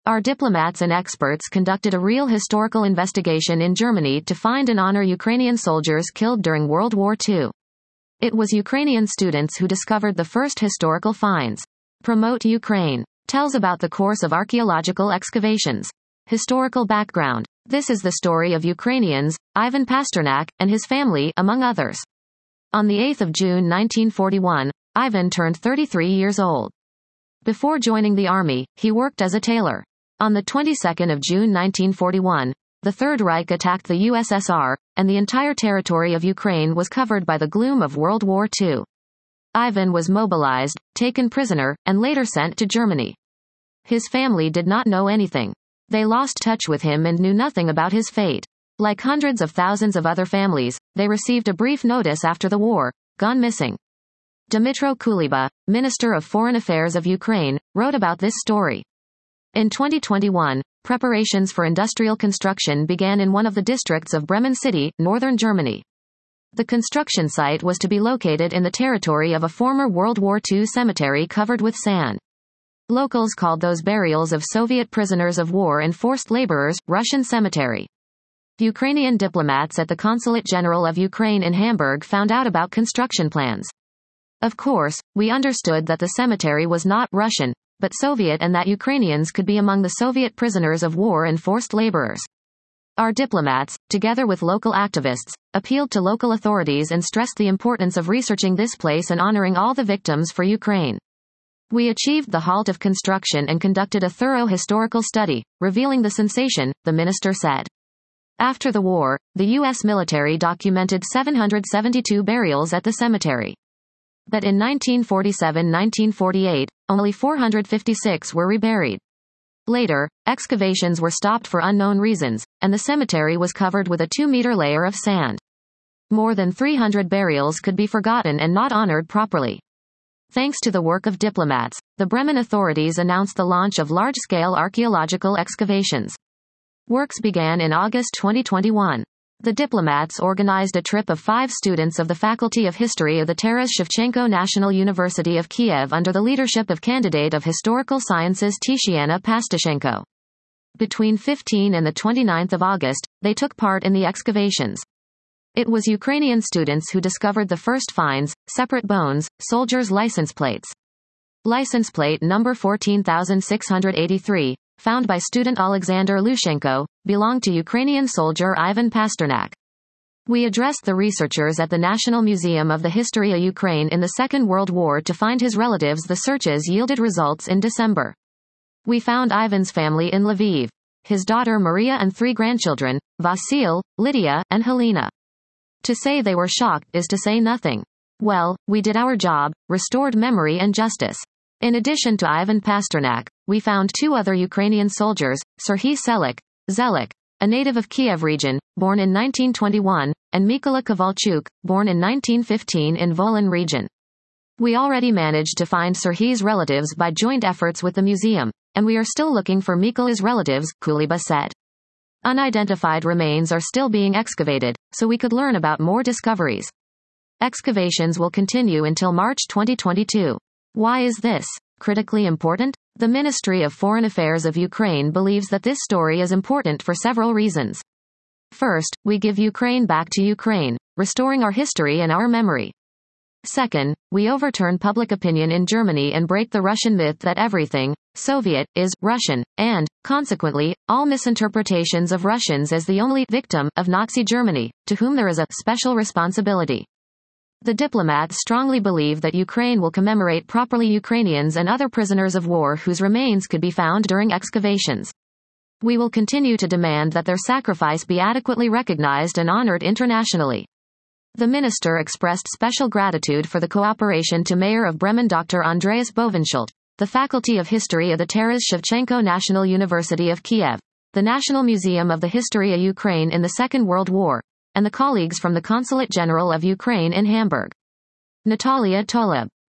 Our diplomats and experts conducted a real historical investigation in Germany to find and honor Ukrainian soldiers killed during World War II. It was Ukrainian students who discovered the first historical finds. Promote Ukraine. Tells about the course of archaeological excavations. Historical background. This is the story of Ukrainians, Ivan Pasternak, and his family, among others. On the 8th of June 1941, Ivan turned 33 years old. Before joining the army, he worked as a tailor. On the 22nd of June 1941, the Third Reich attacked the USSR, and the entire territory of Ukraine was covered by the gloom of World War II. Ivan was mobilized, taken prisoner, and later sent to Germany. His family did not know anything. They lost touch with him and knew nothing about his fate. Like hundreds of thousands of other families, they received a brief notice after the war, gone missing. Dmytro Kuleba, Minister of Foreign Affairs of Ukraine, wrote about this story. In 2021, preparations for industrial construction began in one of the districts of Bremen City, northern Germany. The construction site was to be located in the territory of a former World War II cemetery covered with sand. Locals called those burials of Soviet prisoners of war and forced laborers, Russian cemetery. Ukrainian diplomats at the Consulate General of Ukraine in Hamburg found out about construction plans. Of course, we understood that the cemetery was not Russian, but Soviet, and that Ukrainians could be among the Soviet prisoners of war and forced laborers. Our diplomats, together with local activists, appealed to local authorities and stressed the importance of researching this place and honoring all the victims for Ukraine. We achieved the halt of construction and conducted a thorough historical study, revealing the sensation, the minister said. After the war, the U.S. military documented 772 burials at the cemetery. But in 1947-1948, only 456 were reburied. Later, excavations were stopped for unknown reasons, and the cemetery was covered with a 2-meter layer of sand. More than 300 burials could be forgotten and not honored properly. Thanks to the work of diplomats, the Bremen authorities announced the launch of large-scale archaeological excavations. Works began in August 2021. The diplomats organized a trip of 5 students of the Faculty of History of the Taras Shevchenko National University of Kiev under the leadership of candidate of Historical Sciences Tatiana Pastashenko. Between 15 and the 29th of August, they took part in the excavations. It was Ukrainian students who discovered the first finds: separate bones, soldiers' license plates. License plate number 14683, found by student Alexander Lushenko, belonged to Ukrainian soldier Ivan Pasternak. We addressed the researchers at the National Museum of the History of Ukraine in the Second World War to find his relatives. The searches yielded results in December. We found Ivan's family in Lviv, his daughter Maria and 3 grandchildren, Vasil, Lydia, and Helena. To say they were shocked is to say nothing. Well, we did our job, restored memory and justice. In addition to Ivan Pasternak, we found 2 other Ukrainian soldiers, Serhiy Zelik, a native of Kiev region, born in 1921, and Mykola Kovalchuk, born in 1915 in Volyn region. We already managed to find Serhiy's relatives by joint efforts with the museum, and we are still looking for Mykola's relatives, Kuleba said. Unidentified remains are still being excavated, so we could learn about more discoveries. Excavations will continue until March 2022. Why is this critically important? The Ministry of Foreign Affairs of Ukraine believes that this story is important for several reasons. First, we give Ukraine back to Ukraine, restoring our history and our memory. Second, we overturn public opinion in Germany and break the Russian myth that everything Soviet is Russian, and, consequently, all misinterpretations of Russians as the only victim of Nazi Germany, to whom there is a special responsibility. The diplomats strongly believe that Ukraine will commemorate properly Ukrainians and other prisoners of war whose remains could be found during excavations. We will continue to demand that their sacrifice be adequately recognized and honored internationally. The minister expressed special gratitude for the cooperation to Mayor of Bremen Dr. Andreas Bovenschild, the Faculty of History of the Taras Shevchenko National University of Kiev, the National Museum of the History of Ukraine in the Second World War, and the colleagues from the Consulate General of Ukraine in Hamburg. Natalia Toleb,